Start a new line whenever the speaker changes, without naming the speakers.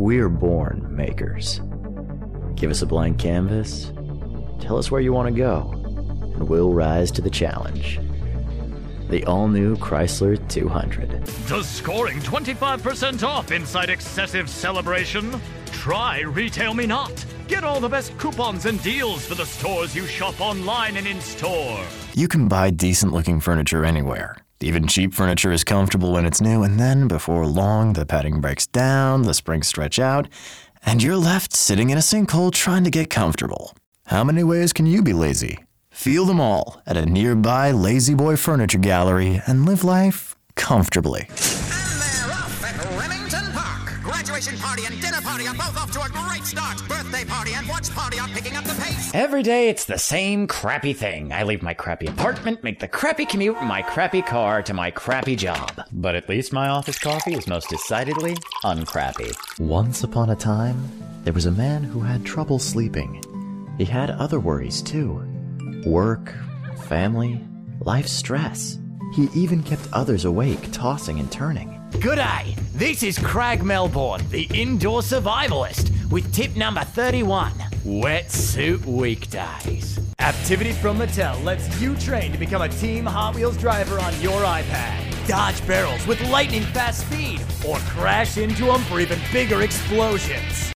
We're born makers. Give us a blank canvas, tell us where you want to go, and we'll rise to the challenge. The all-new Chrysler 200.
Does scoring 25% off incite excessive celebration? Try Retail Me Not. Get all the best coupons and deals for the stores you shop online and in-store.
You can buy decent-looking furniture anywhere. Even cheap furniture is comfortable when it's new, and then before long, the padding breaks down, the springs stretch out, and you're left sitting in a sinkhole trying to get comfortable. How many ways can you be lazy? Feel them all at a nearby Lazy Boy Furniture Gallery and live life comfortably.
And they're off at Remington Park. Graduation party and dinner party are both off to a great start. Birthday party and watch party are picking up the pace.
Every day it's the same crappy thing. I leave my crappy apartment, make the crappy commute in my crappy car to my crappy job. But at least my office coffee is most decidedly uncrappy.
Once upon a time, there was a man who had trouble sleeping. He had other worries too. Work, family, life stress. He even kept others awake, tossing and turning.
G'day, this is Craig Melbourne, the indoor survivalist, with tip number 31, wetsuit weekdays. Activity from Mattel lets you train to become a Team Hot Wheels driver on your iPad. Dodge barrels with lightning fast speed, or crash into them for even bigger explosions.